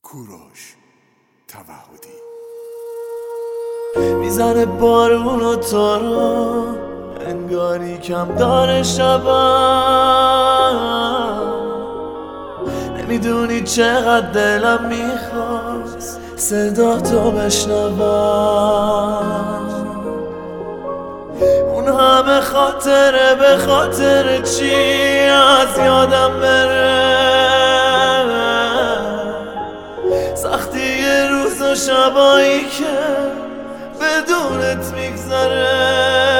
کوروش توحدی میزنه بارون و تو رو انگاری کم داره شبم، نمیدونی چقدر دلم میخواست صدا تو بشنوم. اون همه خاطره به خاطر چی از یادم بره، سختی روز و شبایی که بدونت میگذره.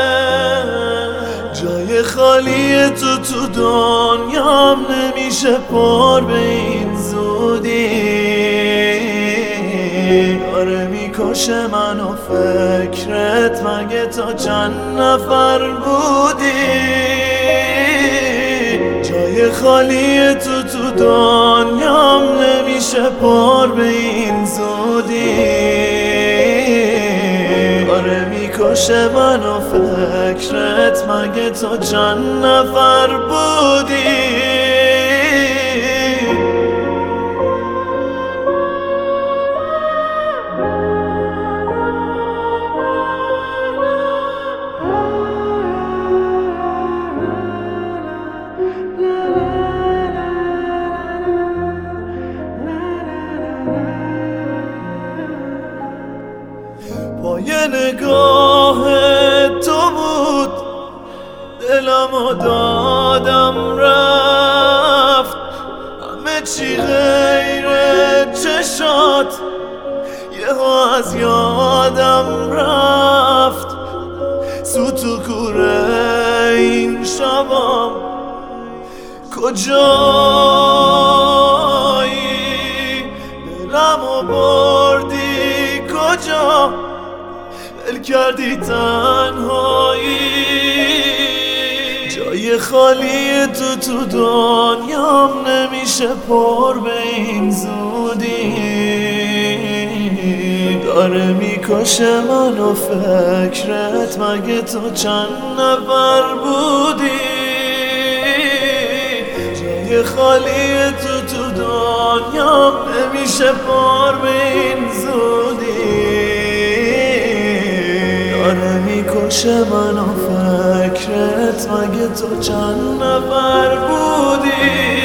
جای خالی تو دنیام نمیشه پر به این زودی، داره میکشه منو فکرت، مگه تا چند نفر بودی؟ جای خالی تو دنیام نمیشه پر به این زودی، داره میکشه منو فکرت، مگه تا چند نفر بودی؟ با یه نگاه تو بود دلمو دادم رفت، همه چی غیر چشات یهو از یادم رفت. سوت و کوره این شبام کجایی؟ دلمو بردی کجا؟ ول کردی تنهایی. جای خالی تو دنیام نمیشه پر به این زودی، داره میکشه منو فکرت، مگه تو چند نفر بودی؟ جای خالی تو دنیام نمیشه پر به این زودی، داره میکشه منو فکرت، مگه تو چند نفر بودی؟